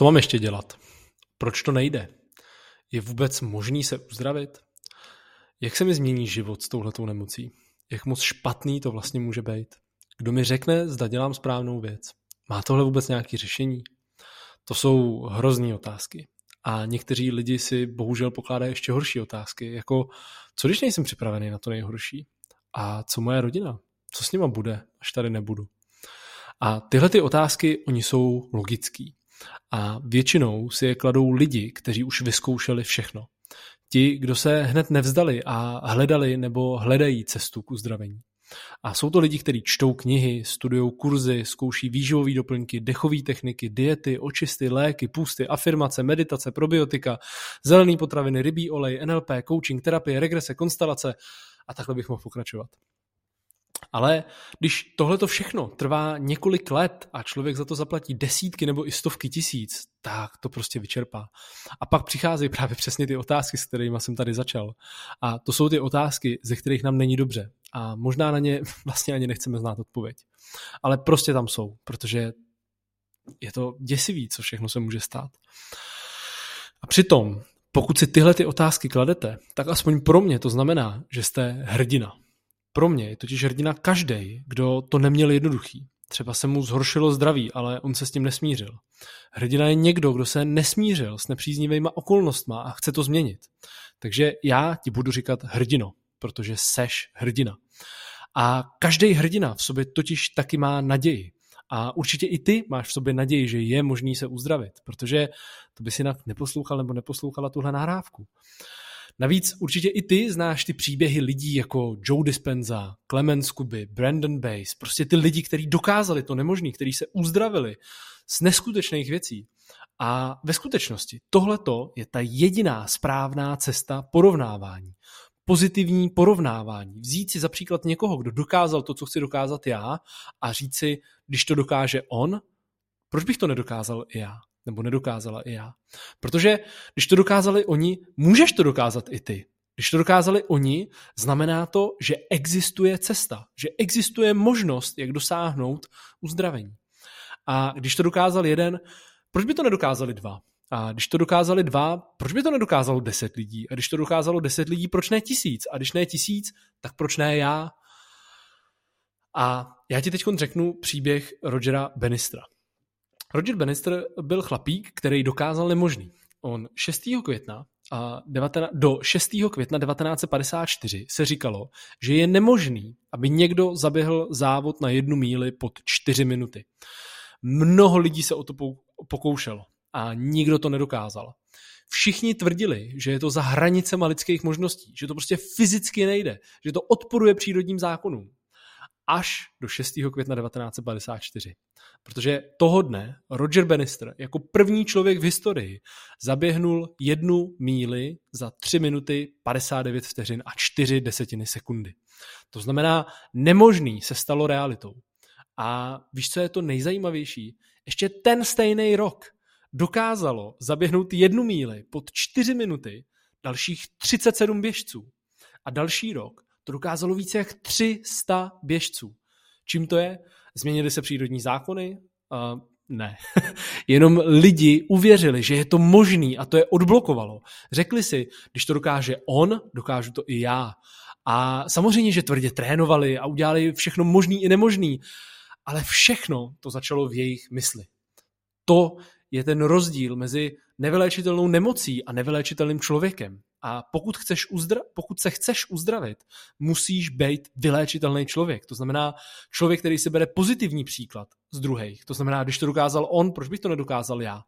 Co mám ještě dělat? Proč to nejde? Je vůbec možný se uzdravit? Jak se mi změní život s touhletou nemocí? Jak moc špatný to vlastně může být? Kdo mi řekne, zda dělám správnou věc? Má tohle vůbec nějaké řešení? To jsou hrozný otázky. A někteří lidi si bohužel pokládají ještě horší otázky, jako co když nejsem připravený na to nejhorší? A co moje rodina? Co s nima bude, až tady nebudu? A tyhle ty otázky, oni jsou logický. A většinou si je kladou lidi, kteří už vyzkoušeli všechno. Ti, kdo se hned nevzdali a hledali nebo hledají cestu k uzdravení. A jsou to lidi, kteří čtou knihy, studují kurzy, zkouší výživové doplňky, dechové techniky, diety, očisty, léky, půsty, afirmace, meditace, probiotika, zelený potraviny, rybí olej, NLP, coaching, terapie, regrese, konstelace a takhle bych mohl pokračovat. Ale když tohleto všechno trvá několik let a člověk za to zaplatí desítky nebo i stovky tisíc, tak to prostě vyčerpá. A pak přicházejí právě přesně ty otázky, s kterými jsem tady začal. A to jsou ty otázky, ze kterých nám není dobře. A možná na ně vlastně ani nechceme znát odpověď. Ale prostě tam jsou, protože je to děsivý, co všechno se může stát. A přitom, pokud si tyhle ty otázky kladete, tak aspoň pro mě to znamená, že jste hrdina. Pro mě je totiž hrdina každej, kdo to neměl jednoduchý. Třeba se mu zhoršilo zdraví, ale on se s tím nesmířil. Hrdina je někdo, kdo se nesmířil s nepříznivýma okolnostma a chce to změnit. Takže já ti budu říkat hrdino, protože seš hrdina. A každý hrdina v sobě totiž taky má naději. A určitě i ty máš v sobě naději, že je možný se uzdravit, protože to bys jinak neposlouchal nebo neposlouchala tuhle nahrávku. Navíc určitě i ty znáš ty příběhy lidí jako Joe Dispenza, Clemens Kuby, Brandon Bass, prostě ty lidi, kteří dokázali to nemožné, kteří se uzdravili z neskutečných věcí. A ve skutečnosti tohleto je ta jediná správná cesta porovnávání. Pozitivní porovnávání. Vzít si za příklad někoho, kdo dokázal to, co chci dokázat já a říct si, když to dokáže on, proč bych to nedokázal i já? Nebo nedokázala i já. Protože když to dokázali oni, můžeš to dokázat i ty. Když to dokázali oni, znamená to, že existuje cesta, že existuje možnost, jak dosáhnout uzdravení. A když to dokázal jeden, proč by to nedokázali dva? A když to dokázali dva, proč by to nedokázalo 10 lidí? A když to dokázalo 10 lidí, proč ne 1000? A když ne 1000, tak proč ne já? A já ti teď řeknu příběh Rogera Bannistra. Roger Bannister byl chlapík, který dokázal nemožný. On 6. května 1954 se říkalo, že je nemožný, aby někdo zaběhl závod na 1 míli pod 4 minuty. Mnoho lidí se o to pokoušelo a nikdo to nedokázal. Všichni tvrdili, že je to za hranicema lidských možností, že to prostě fyzicky nejde, že to odporuje přírodním zákonům. Až do 6. května 1954. Protože toho dne Roger Bannister jako první člověk v historii zaběhnul 1 míli za 3 minuty 59 vteřin a 4 desetiny sekundy. To znamená, nemožný se stalo realitou. A víš, co je to nejzajímavější? Ještě ten stejný rok dokázalo zaběhnout 1 míli pod 4 minuty dalších 37 běžců. A další rok to dokázalo více jak 300 běžců. Čím to je? Změnily se přírodní zákony? Ne. Jenom lidi uvěřili, že je to možný a to je odblokovalo. Řekli si, když to dokáže on, dokážu to i já. A samozřejmě, že tvrdě trénovali a udělali všechno možný i nemožný, ale všechno to začalo v jejich mysli. To je ten rozdíl mezi nevyléčitelnou nemocí a nevyléčitelným člověkem. A pokud se chceš uzdravit, musíš být vyléčitelný člověk. To znamená člověk, který si bere pozitivní příklad z druhých. To znamená, když to dokázal on, proč bych to nedokázal já?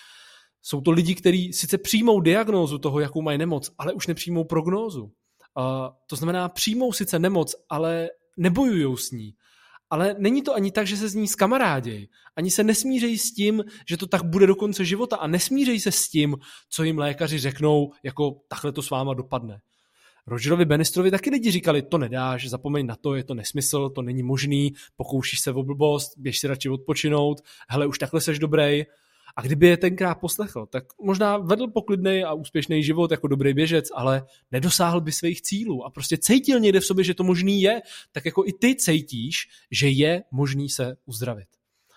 Jsou to lidi, kteří sice přijmou diagnózu toho, jakou mají nemoc, ale už nepřijmou prognózu. To znamená, přijmou sice nemoc, ale nebojujou s ní. Ale není to ani tak, že se z ní zkamarádějí. Ani se nesmířejí s tím, že to tak bude do konce života a nesmířejí se s tím, co jim lékaři řeknou, jako takhle to s váma dopadne. Rogerovi Bannistrovi taky lidi říkali, to nedáš, zapomeň na to, je to nesmysl, to není možný, pokoušíš se o blbost, běž si radši odpočinout, hele, už takhle seš dobrý. A kdyby je tenkrát poslechl, tak možná vedl poklidnej a úspěšný život jako dobrý běžec, ale nedosáhl by svých cílů a prostě cítil někde v sobě, že to možný je, tak jako i ty cítíš, že je možný se uzdravit.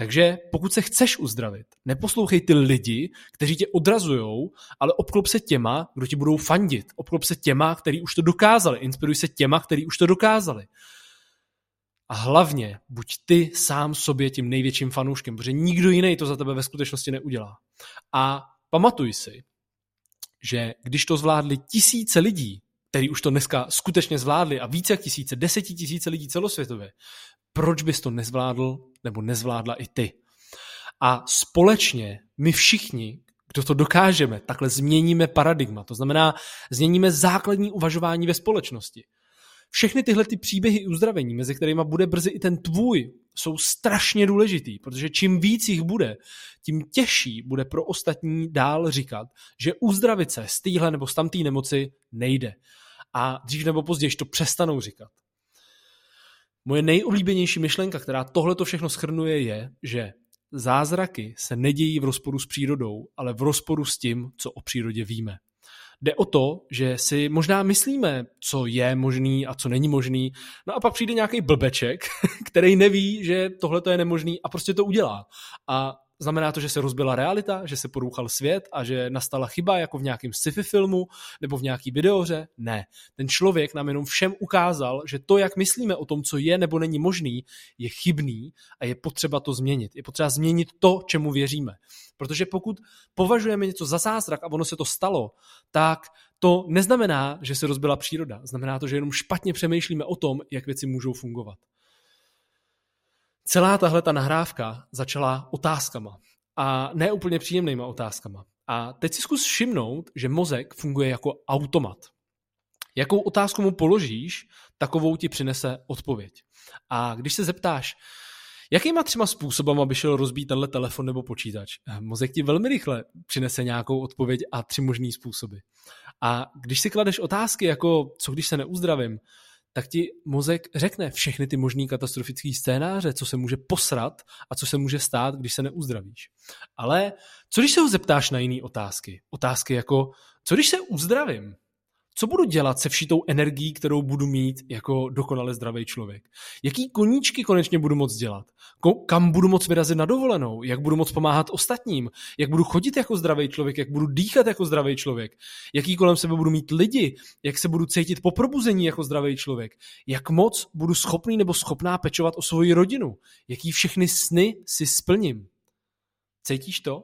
Takže pokud se chceš uzdravit, neposlouchej ty lidi, kteří tě odrazujou, ale obklop se těma, kdo ti budou fandit. Obklop se těma, kteří už to dokázali. Inspiruj se těma, kteří už to dokázali. A hlavně buď ty sám sobě tím největším fanouškem, protože nikdo jiný to za tebe ve skutečnosti neudělá. A pamatuj si, že když to zvládli tisíce lidí, kteří už to dneska skutečně zvládli a více jak tisíce, 10 000 lidí celosvětově, proč bys to nezvládl nebo nezvládla i ty? A společně my všichni, kdo to dokážeme, takhle změníme paradigma. To znamená, změníme základní uvažování ve společnosti. Všechny tyhle ty příběhy uzdravení, mezi kterými bude brzy i ten tvůj, jsou strašně důležitý, protože čím víc jich bude, tím těžší bude pro ostatní dál říkat, že uzdravit se z téhle nebo z tamté nemoci nejde. A dřív nebo později to přestanou říkat. Moje nejoblíbenější myšlenka, která tohleto všechno shrnuje, je, že zázraky se nedějí v rozporu s přírodou, ale v rozporu s tím, co o přírodě víme. Jde o to, že si možná myslíme, co je možný a co není možný, no a pak přijde nějaký blbeček, který neví, že tohle je nemožný a prostě to udělá. A znamená to, že se rozbila realita, že se porouchal svět a že nastala chyba jako v nějakém sci-fi filmu nebo v nějaký videohře? Ne. Ten člověk nám jenom všem ukázal, že to, jak myslíme o tom, co je nebo není možný, je chybný a je potřeba to změnit. Je potřeba změnit to, čemu věříme. Protože pokud považujeme něco za zázrak a ono se to stalo, tak to neznamená, že se rozbila příroda. Znamená to, že jenom špatně přemýšlíme o tom, jak věci můžou fungovat. Celá tahleta nahrávka začala otázkama. A ne úplně příjemnýma otázkama. A teď si zkus všimnout, že mozek funguje jako automat. Jakou otázku mu položíš, takovou ti přinese odpověď. A když se zeptáš, jakýma 3 způsobama by šel rozbít tenhle telefon nebo počítač, mozek ti velmi rychle přinese nějakou odpověď a 3 možný způsoby. A když si kladeš otázky jako, co když se neuzdravím, tak ti mozek řekne všechny ty možný katastrofický scénáře, co se může posrat a co se může stát, když se neuzdravíš. Ale co když se ho zeptáš na jiné otázky? Otázky jako, co když se uzdravím? Co budu dělat se vší tou energií, kterou budu mít jako dokonale zdravý člověk? Jaký koníčky konečně budu moct dělat? Kam budu moct vyrazit na dovolenou? Jak budu moct pomáhat ostatním? Jak budu chodit jako zdravý člověk? Jak budu dýchat jako zdravý člověk? Jaký kolem sebe budu mít lidi? Jak se budu cítit po probuzení jako zdravý člověk? Jak moc budu schopný nebo schopná pečovat o svoji rodinu? Jaký všechny sny si splním? Cítíš to?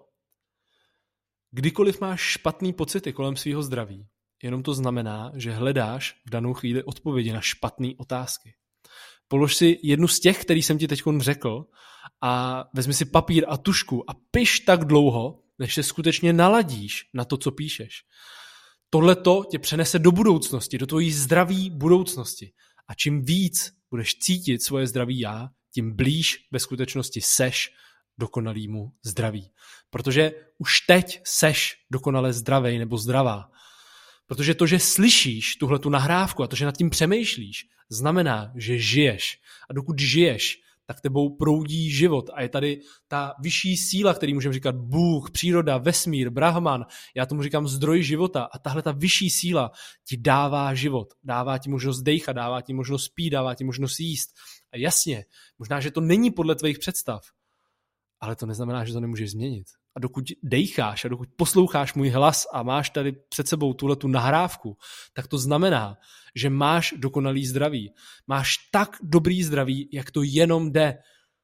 Kdykoliv máš špatný pocity kolem svého zdraví, jenom to znamená, že hledáš v danou chvíli odpovědi na špatné otázky. Polož si jednu z těch, který jsem ti teď řekl, a vezmi si papír a tužku a piš tak dlouho, než se skutečně naladíš na to, co píšeš. Tohleto tě přenese do budoucnosti, do tvojí zdraví budoucnosti. A čím víc budeš cítit svoje zdraví já, tím blíž ve skutečnosti seš dokonalýmu zdraví. Protože už teď seš dokonale zdravej nebo zdravá. Protože to, že slyšíš tuhletu nahrávku a to, že nad tím přemýšlíš, znamená, že žiješ. A dokud žiješ, tak tebou proudí život. A je tady ta vyšší síla, který můžeme říkat Bůh, příroda, vesmír, Brahman. Já tomu říkám zdroj života. A tahle ta vyšší síla ti dává život. Dává ti možnost dejchat, dává ti možnost pít, dává ti možnost jíst. A jasně, možná, že to není podle tvých představ. Ale to neznamená, že to nemůžeš změnit. A dokud dejcháš a dokud posloucháš můj hlas a máš tady před sebou tuhletu nahrávku, tak to znamená, že máš dokonalý zdraví. Máš tak dobrý zdraví, jak to jenom jde.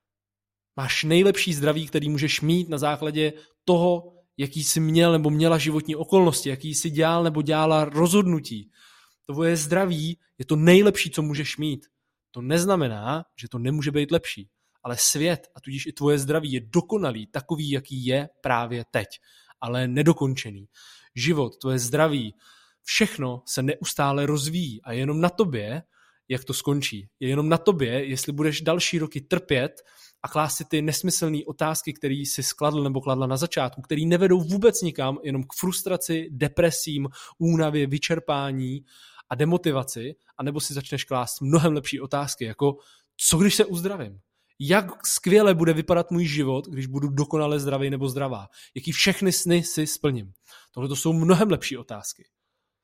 Máš nejlepší zdraví, který můžeš mít na základě toho, jaký jsi měl nebo měla životní okolnosti, jaký jsi dělal nebo dělala rozhodnutí. Tvoje zdraví je to nejlepší, co můžeš mít. To neznamená, že to nemůže být lepší. Ale svět a tudíž i tvoje zdraví je dokonalý, takový, jaký je právě teď, ale nedokončený. Život, tvoje zdraví, všechno se neustále rozvíjí a je jenom na tobě, jak to skončí. Je jenom na tobě, jestli budeš další roky trpět a klást si ty nesmyslné otázky, které jsi skladl nebo kladla na začátku, které nevedou vůbec nikam, jenom k frustraci, depresím, únavě, vyčerpání a demotivaci, anebo si začneš klást mnohem lepší otázky, jako co když se uzdravím? Jak skvěle bude vypadat můj život, když budu dokonale zdravý nebo zdravá? Jaký všechny sny si splním? Tohle to jsou mnohem lepší otázky.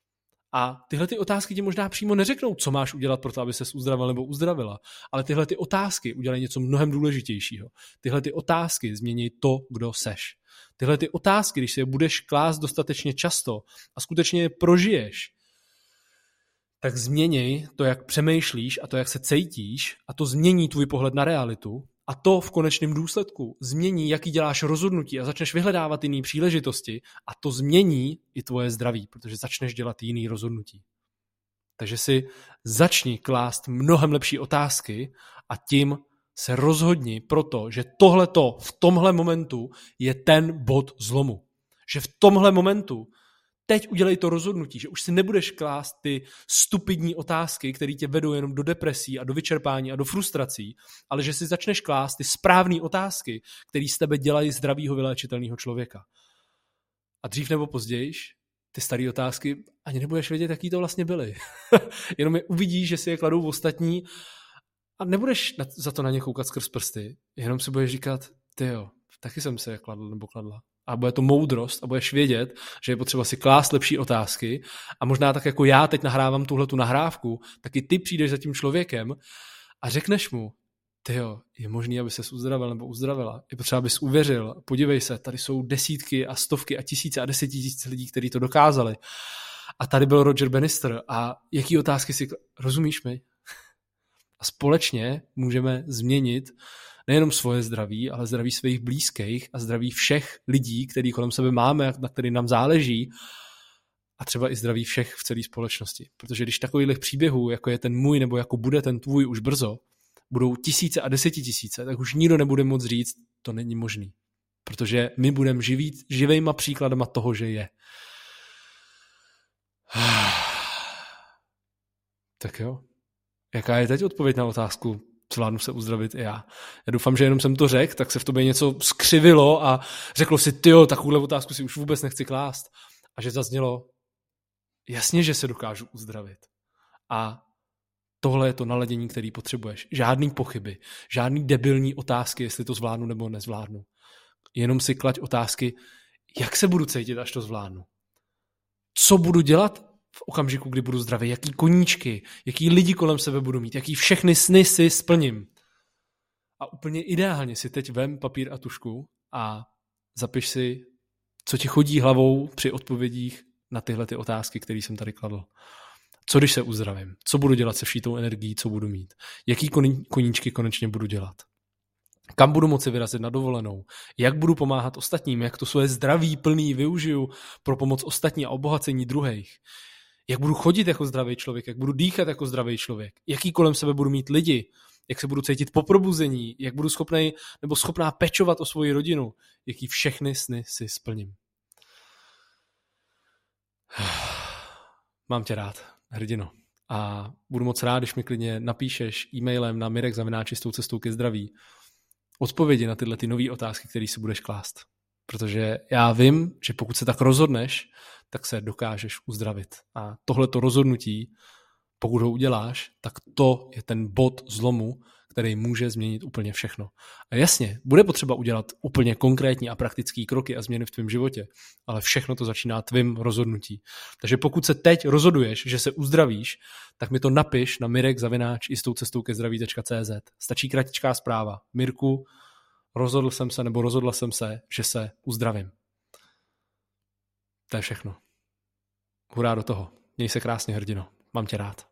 A tyhle ty otázky ti možná přímo neřeknou, co máš udělat pro to, aby ses uzdravil nebo uzdravila. Ale tyhle ty otázky udělají něco mnohem důležitějšího. Tyhle ty otázky změní to, kdo seš. Tyhle ty otázky, když si je budeš klást dostatečně často a skutečně je prožiješ, tak změní to, jak přemýšlíš a to, jak se cítíš, a to změní tvůj pohled na realitu a to v konečném důsledku změní, jaký děláš rozhodnutí a začneš vyhledávat jiné příležitosti a to změní i tvoje zdraví, protože začneš dělat jiný rozhodnutí. Takže si začni klást mnohem lepší otázky a tím se rozhodni proto, že tohleto v tomhle momentu je ten bod zlomu. Že v tomhle momentu teď udělej to rozhodnutí, že už si nebudeš klást ty stupidní otázky, které tě vedou jenom do depresí a do vyčerpání a do frustrací, ale že si začneš klást ty správné otázky, které z tebe dělají zdravýho, vyléčitelného člověka. A dřív nebo později ty staré otázky ani nebudeš vědět, jaký to vlastně byly. Jenom je uvidíš, že si je kladou ostatní a nebudeš za to na ně koukat skrz prsty, jenom si budeš říkat, tyjo, taky jsem se je kladl nebo kladla. A bude to moudrost a budeš vědět, že je potřeba si klást lepší otázky a možná tak jako já teď nahrávám tuhletu nahrávku, tak i ty přijdeš za tím člověkem a řekneš mu, tyjo, je možný, aby ses uzdravil nebo uzdravila. Je potřeba, abys uvěřil. Podívej se, tady jsou desítky a stovky a tisíce a desetitisíce lidí, kteří to dokázali. A tady byl Roger Bannister a jaký otázky si... Rozumíš mi? A společně můžeme změnit nejenom svoje zdraví, ale zdraví svých blízkých a zdraví všech lidí, který kolem sebe máme, na který nám záleží a třeba i zdraví všech v celé společnosti. Protože když takových příběhů, jako je ten můj nebo jako bude ten tvůj už brzo, budou tisíce a desetitisíce, tak už nikdo nebude moct říct, to není možný. Protože my budeme živejma příkladama toho, že je. Tak jo. Jaká je teď odpověď na otázku, zvládnu se uzdravit i já? Já doufám, že jenom jsem to řekl, tak se v tobě něco skřivilo a řeklo si, tyjo, takovouhle otázku si už vůbec nechci klást. A že zaznělo, jasně, že se dokážu uzdravit. A tohle je to naladění, který potřebuješ. Žádný pochyby, žádný debilní otázky, jestli to zvládnu nebo nezvládnu. Jenom si klaď otázky, jak se budu cítit, až to zvládnu. Co budu dělat v okamžiku, kdy budu zdravý, jaký koníčky, jaký lidi kolem sebe budu mít, jaký všechny sny si splním. A úplně ideálně si teď vem papír a tužku a zapiš si, co ti chodí hlavou při odpovědích na tyhle ty otázky, které jsem tady kladl. Co když se uzdravím? Co budu dělat se vší tou energií, co budu mít? Jaký koníčky konečně budu dělat? Kam budu moci vyrazit na dovolenou? Jak budu pomáhat ostatním? Jak to svoje zdraví plný využiju pro pomoc ostatní a obohacení druhých? Jak budu chodit jako zdravý člověk? Jak budu dýchat jako zdravý člověk? Jaký kolem sebe budu mít lidi? Jak se budu cítit po probuzení? Jak budu schopný nebo schopná pečovat o svoji rodinu? Jaký všechny sny si splním? Mám tě rád, hrdino. A budu moc rád, když mi klidně napíšeš e-mailem na mirek@čistoucestoukezdraví odpovědi na tyhle ty nové otázky, které si budeš klást. Protože já vím, že pokud se tak rozhodneš, tak se dokážeš uzdravit. A tohleto rozhodnutí, pokud ho uděláš, tak to je ten bod zlomu, který může změnit úplně všechno. A jasně, bude potřeba udělat úplně konkrétní a praktické kroky a změny v tvém životě, ale všechno to začíná tvým rozhodnutí. Takže pokud se teď rozhoduješ, že se uzdravíš, tak mi to napiš na mirek@jistoucestoukezdraví.cz. Stačí kratičká zpráva. Mirku, rozhodl jsem se nebo rozhodla jsem se, že se uzdravím. To je všechno. Hurá do toho. Měj se krásně, hrdino. Mám tě rád.